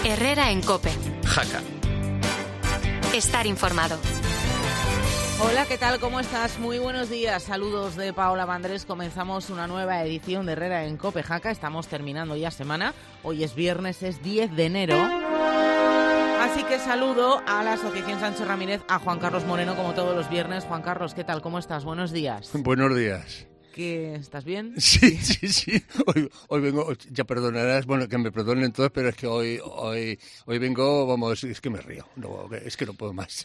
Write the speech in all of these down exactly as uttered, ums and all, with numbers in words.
Herrera en COPE. Jaca. Estar informado. Hola, ¿qué tal? ¿Cómo estás? Muy buenos días. Saludos de Paola Vandrés. Comenzamos una nueva edición de Herrera en COPE Jaca. Estamos terminando ya semana. Hoy es viernes, es diez de enero. Así que saludo a la Asociación Sancho Ramírez, a Juan Carlos Moreno, como todos los viernes. Juan Carlos, ¿qué tal? ¿Cómo estás? Buenos días. Buenos días. ¿Qué? ¿Estás bien? Sí, sí, sí. Hoy, hoy vengo, ya perdonarás, bueno, que me perdonen todos, pero es que hoy hoy hoy vengo, vamos, es que me río, no, es que no puedo más.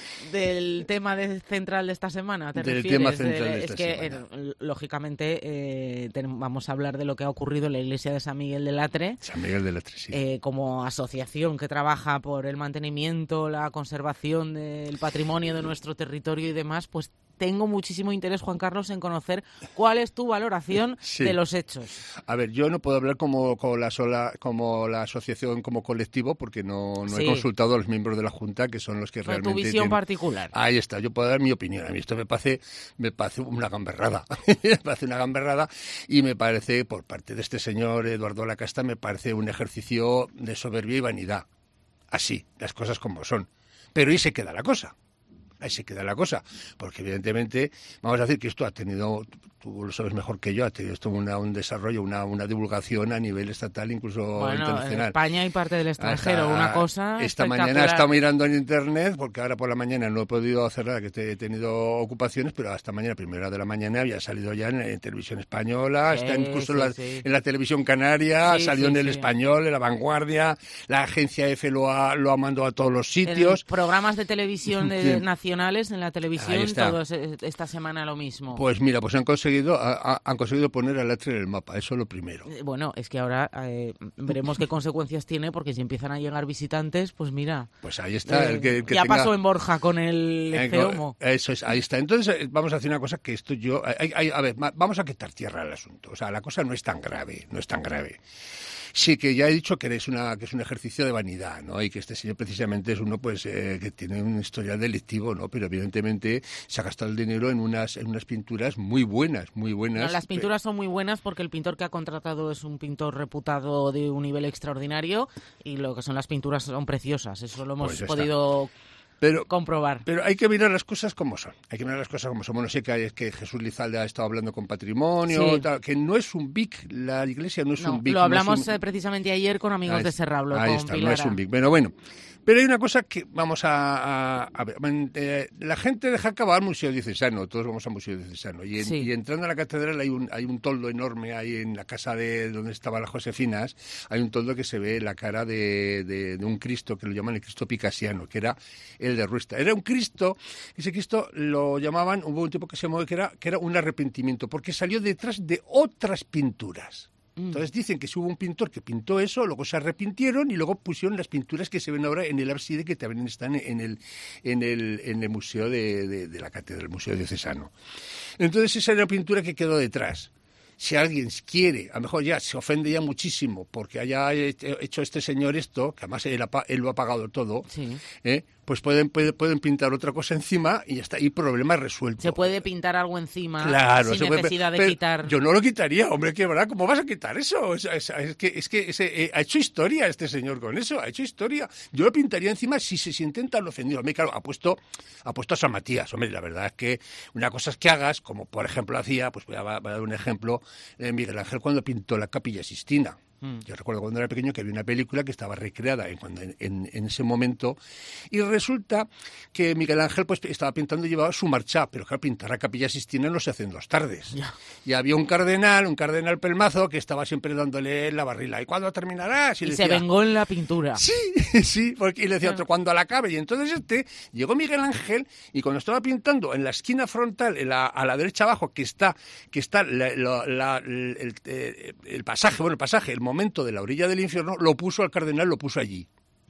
Del tema de, central de esta semana, ¿te Del refieres? tema central de esta es que, semana. Eh, lógicamente, eh, ten, vamos a hablar de lo que ha ocurrido en la iglesia de San Miguel de Latre. San Miguel de Latre, sí. Eh, como asociación que trabaja por el mantenimiento, la conservación del patrimonio de nuestro territorio y demás, pues tengo muchísimo interés, Juan Carlos, en conocer cuál es tu valoración sí. de los hechos. A ver, yo no puedo hablar como, como, la, sola, como la asociación, como colectivo, porque no, no sí. he consultado a los miembros de la Junta, que son los que Pero realmente tu visión tienen... particular. Ahí está, yo puedo dar mi opinión. A mí esto me parece, me parece una gamberrada. me parece una gamberrada y me parece, por parte de este señor Eduardo Lacasta, me parece un ejercicio de soberbia y vanidad. Así, las cosas como son. Pero ahí se queda la cosa. Ahí se queda la cosa, porque evidentemente, vamos a decir que esto ha tenido, tú lo sabes mejor que yo, ha tenido esto una, un desarrollo, una, una divulgación a nivel estatal, incluso bueno, internacional. En España y parte del extranjero, Hasta una cosa Esta mañana he estado mirando en internet, porque ahora por la mañana no he podido hacer nada, que he tenido ocupaciones, pero hasta mañana, primera de la mañana, había salido ya en, en televisión española, sí, está incluso sí, en, la, sí. en la televisión canaria, sí, salió sí, en el sí. Español, en La Vanguardia, la agencia Efe lo ha, lo ha mandado a todos los sitios. En programas de televisión de, nacionales en la televisión, todos esta semana lo mismo. Pues mira, pues han conseguido a, han conseguido poner a Latre en el mapa, eso es lo primero. Bueno, es que ahora eh, veremos qué consecuencias tiene, porque si empiezan a llegar visitantes, pues mira. Pues ahí está. Eh, el que, el que ya tenga... pasó en Borja con el eh, Ceomo. Eso es, ahí está. Entonces vamos a hacer una cosa que esto yo... Hay, hay, a ver, vamos a quitar tierra al asunto. O sea, la cosa no es tan grave, no es tan grave. Sí, que ya he dicho que es una que es un ejercicio de vanidad, ¿no? Y que este señor precisamente es uno, pues, eh, que tiene un historial delictivo, ¿no? Pero evidentemente se ha gastado el dinero en unas en unas pinturas muy buenas, muy buenas. No, las pinturas son muy buenas porque el pintor que ha contratado es un pintor reputado de un nivel extraordinario y lo que son las pinturas son preciosas. Eso lo hemos pues podido... Está. Pero, comprobar. Pero hay que mirar las cosas como son. Hay que mirar las cosas como son. Bueno, sé que, hay, que Jesús Lizalde ha estado hablando con Patrimonio, sí. tal, que no es un B I C, la iglesia no es no, un B I C. Lo hablamos no es un... precisamente ayer con amigos ahí, de Serrablo. Ahí con está, Pilara. no es un B I C. Bueno, bueno. Pero hay una cosa que vamos a, a, a ver. Eh, la gente deja acabar al Museo Diocesano, todos vamos al Museo Diocesano. Y, en, sí. y entrando a la catedral hay un, hay un toldo enorme ahí en la casa de donde estaban las Josefinas. Hay un toldo que se ve la cara de, de, de un Cristo que lo llaman el Cristo picasiano, que era el de Ruesta. Era un Cristo, ese Cristo lo llamaban, hubo un tipo que se llamó que era, que era un arrepentimiento, porque salió detrás de otras pinturas. Entonces dicen que si hubo un pintor que pintó eso, luego se arrepintieron y luego pusieron las pinturas que se ven ahora en el ábside, que también están en el en el, en el museo de, de, de la catedral, el Museo Diocesano. Entonces esa era la pintura que quedó detrás. Si alguien quiere, a lo mejor ya se ofende ya muchísimo porque haya hecho este señor esto, que además él, ha, él lo ha pagado todo, sí. ¿eh? Pues pueden, pueden pueden pintar otra cosa encima y ya está, y problema resuelto. Se puede pintar algo encima, claro, sin necesidad puede, de quitar... Yo no lo quitaría, hombre, ¿qué verdad? ¿Cómo vas a quitar eso? Es, es, es que, es que ese, eh, ha hecho historia este señor con eso, ha hecho historia. Yo lo pintaría encima si se sienten tan ofendidos. Hombre, claro, ha puesto, ha puesto a San Matías. Hombre, la verdad es que una cosa es que hagas, como por ejemplo hacía, pues voy a, voy a dar un ejemplo, eh, Miguel Ángel cuando pintó la Capilla Sixtina. Yo recuerdo cuando era pequeño que había una película que estaba recreada en, cuando, en, en, en ese momento y resulta que Miguel Ángel pues estaba pintando y llevaba su marcha, pero claro, pintar la Capilla Sixtina no se hace en dos tardes. Yeah. Y había un cardenal, un cardenal pelmazo que estaba siempre dándole la barrila. ¿Y cuándo terminarás? Y, y decía, se vengó en la pintura. Sí, sí, porque, y le decía otro, ¿cuándo la acabe? Y entonces este, llegó Miguel Ángel y cuando estaba pintando en la esquina frontal, en la, a la derecha abajo, que está, que está la, la, la, el, el, el pasaje, bueno, el pasaje, el momento de la orilla del infierno, lo puso al cardenal, lo puso allí. Mm.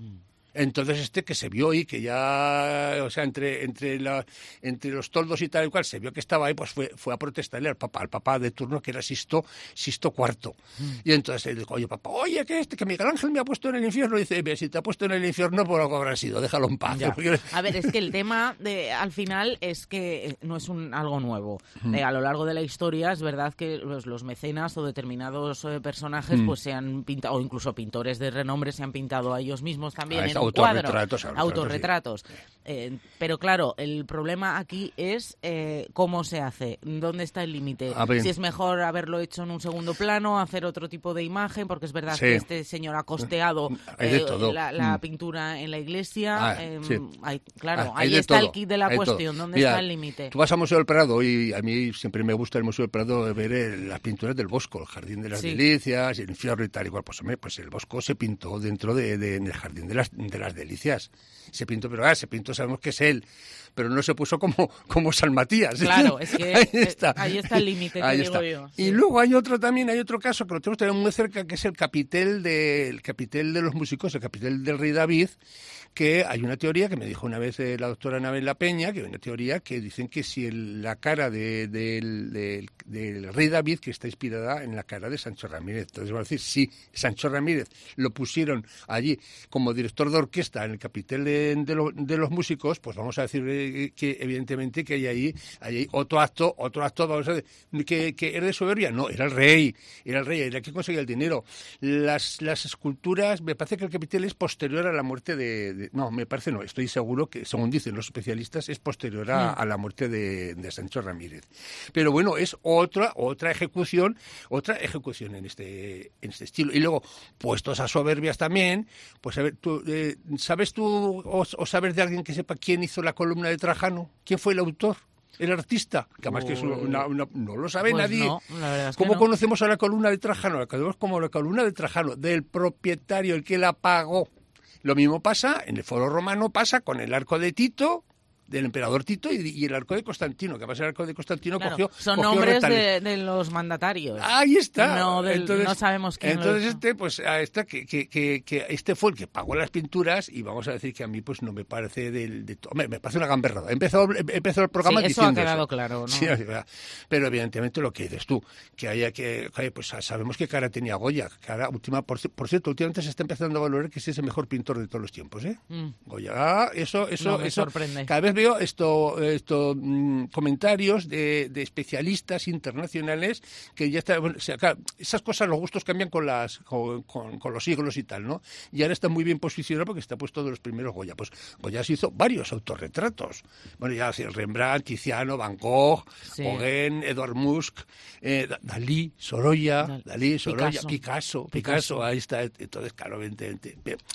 Entonces este que se vio y que ya, o sea, entre entre la, entre los toldos y tal y cual, se vio que estaba ahí, pues fue fue a protestarle al papá, al papá de turno, que era Sisto, Sisto cuarto. Mm. Y entonces él dijo, oye, papá, oye, que este, que Miguel Ángel me ha puesto en el infierno. Y dice, si te ha puesto en el infierno, por lo que habrá sido, déjalo en paz. Porque... A ver, es que el tema, de, al final, es que no es un algo nuevo. Mm. Eh, a lo largo de la historia, es verdad que los, los mecenas o determinados eh, personajes, mm. pues se han pintado, o incluso pintores de renombre se han pintado a ellos mismos también en un cuadro. Autorretratos. Autorretratos. Sí. Eh, pero claro, el problema aquí es eh, cómo se hace, dónde está el límite. Si es mejor haberlo hecho en un segundo plano, hacer otro tipo de imagen, porque es verdad sí. que este señor ha costeado eh, la, la mm. pintura en la iglesia. Ah, eh, sí. hay, claro, ah, ahí está todo. El kit de la hay cuestión, todo. ¿Dónde Mira, está el límite? Tú vas al Museo del Prado y a mí siempre me gusta el Museo del Prado ver el, las pinturas del Bosco, el Jardín de las sí. Delicias, el infierno y tal igual. Pues, hombre, pues el Bosco se pintó dentro de, de, en el Jardín de las, de las Delicias. Se pintó, pero ah, se pintó, sabemos que es él, pero no se puso como, como San Matías. Claro, es que ahí está, ahí está el límite, te digo yo. Sí. Y luego hay otro también, hay otro caso que lo tenemos también muy cerca, que es el capitel de, el capitel de los músicos, el capitel del Rey David, que hay una teoría que me dijo una vez eh, la doctora Anabel La Peña, que hay una teoría que dicen que si el, la cara de, de, de, de, del Rey David, que está inspirada en la cara de Sancho Ramírez. Entonces, van a decir, si Sancho Ramírez lo pusieron allí como director de orquesta en el capitel de, de, lo, de los músicos, pues vamos a decir eh, que evidentemente que hay ahí, hay ahí otro acto, otro acto, vamos a decir, que, que era de soberbia. No, era el rey, era el rey, era el que conseguía el dinero. Las, las esculturas, me parece que el capitel es posterior a la muerte de, de no, me parece no, estoy seguro que, según dicen los especialistas, es posterior a, a la muerte de, de Sancho Ramírez. Pero bueno, es otra otra ejecución, otra ejecución en este en este estilo. Y luego, puestos a soberbias también, pues a ver, tú, eh, ¿sabes tú o, o sabes de alguien que sepa quién hizo la columna de Trajano? ¿Quién fue el autor? El artista, que además que es una, una, no lo sabe pues nadie. No, la verdad es ¿Cómo que no. conocemos a la columna de Trajano? La conocemos como la columna de Trajano, del propietario, el que la pagó. Lo mismo pasa, en el Foro Romano pasa con el arco de Tito, del emperador Tito, y, y el arco de Constantino, que además el arco de Constantino claro, cogió... Son cogió nombres de, de los mandatarios. Ahí está. No, del, entonces, no sabemos quién Entonces lo este, pues, a esta, que, que, que, que este fue el que pagó las pinturas, y vamos a decir que a mí pues no me parece del... De todo. Me, me parece una gamberrada. Empezó, empezó el programa sí, diciendo eso ha quedado eso. claro, ¿no? Sí, pero evidentemente lo que dices tú, que haya que... Pues sabemos qué cara tenía Goya. Cara, última, por, por cierto, últimamente se está empezando a valorar que ese es el mejor pintor de todos los tiempos, ¿eh? Mm. Goya, ah, eso, eso, no, me eso... sorprende. Cada vez veo esto... estos mmm, comentarios de, de especialistas internacionales que ya está, bueno, o sea, claro, esas cosas, los gustos cambian con las con, con, con los siglos y tal, ¿no? Y ahora está muy bien posicionado porque está puesto de los primeros Goya. Pues Goya se hizo varios autorretratos. Bueno, ya Rembrandt, Tiziano, Van Gogh, sí. Gauguin, Edward Munch, eh, Dalí, Sorolla, Dal- Dalí, Sorolla, Picasso. Picasso, Picasso, Picasso, ahí está. Entonces, claro, evidentemente.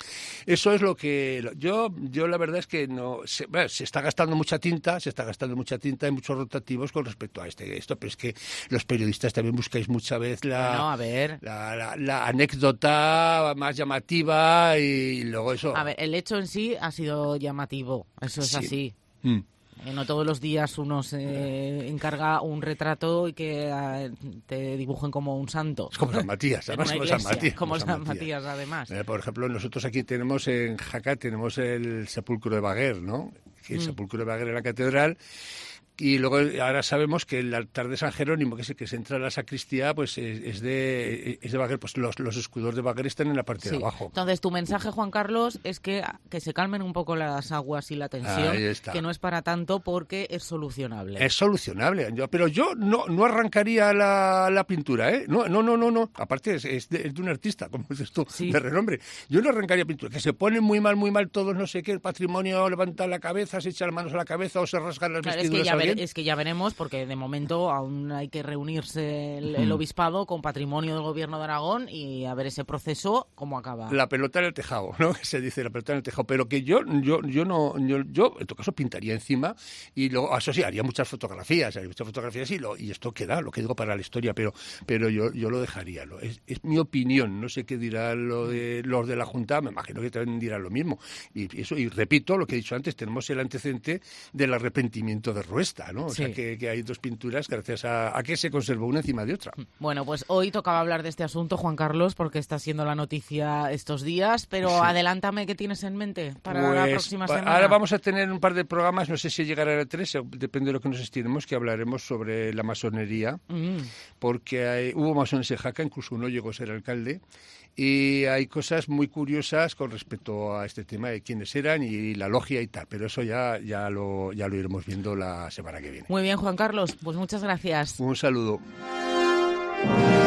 Eso es lo que yo, yo la verdad es que no se, bueno, se está gastando mucha tinta. Se está gastando mucha tinta y muchos rotativos con respecto a este esto, pero es que los periodistas también buscáis mucha vez la, no, a ver. la, la, la anécdota más llamativa y luego eso. A ver, el hecho en sí ha sido llamativo, eso es sí. así. Mm. No todos los días uno se encarga un retrato y que uh, te dibujen como un santo. Es como San Matías, además como San Matías. Como, como San, San Matías, Matías además. Eh, por ejemplo, nosotros aquí tenemos en Jaca, tenemos el sepulcro de Baguer, ¿no? Que el mm. sepulcro de Baguer en la catedral. Y luego ahora sabemos que el altar de San Jerónimo, que es el que se entra a la sacristía, pues es, es de es de Baguer, pues los, los escudos de Baguer están en la parte sí. de abajo. Entonces tu mensaje, Juan Carlos, es que, que se calmen un poco las aguas y la tensión, que no es para tanto porque es solucionable. Es solucionable, yo, pero yo no no arrancaría la, la pintura, ¿eh? No, no, no, no, no. Aparte es, es, de, es de un artista, como dices tú, sí. de renombre. Yo no arrancaría pintura, que se ponen muy mal, muy mal todos, no sé qué, el patrimonio levanta la cabeza, se echa las manos a la cabeza o se rasgan las claro, vestiduras. Es que Es que ya veremos, porque de momento aún hay que reunirse el, el obispado con patrimonio del gobierno de Aragón y a ver ese proceso cómo acaba. La pelota en el tejado, ¿no? Se dice la pelota en el tejado, pero que yo yo yo no yo, yo en todo caso pintaría encima y luego eso sí haría muchas fotografías, haría muchas fotografías y lo y esto queda, lo que digo para la historia, pero pero yo yo lo dejaría, lo, es, es mi opinión, no sé qué dirán lo de los de la Junta, me imagino que también dirán lo mismo y eso y repito lo que he dicho antes, tenemos el antecedente del arrepentimiento de Ruesta. está, ¿no? O Sí. sea, que, que hay dos pinturas gracias a, a que se conservó una encima de otra. Bueno, pues hoy tocaba hablar de este asunto, Juan Carlos, porque está siendo la noticia estos días, pero Sí. adelántame qué tienes en mente para Pues, la próxima pa- semana. Ahora vamos a tener un par de programas, no sé si llegará a tres, depende de lo que nos estiremos, que hablaremos sobre la masonería, Mm. porque hay- hubo masones en Jaca, incluso uno llegó a ser alcalde, y hay cosas muy curiosas con respecto a este tema de quiénes eran y la logia y tal, pero eso ya, ya, lo, ya lo iremos viendo la semana que viene. Muy bien, Juan Carlos, pues muchas gracias. Un saludo.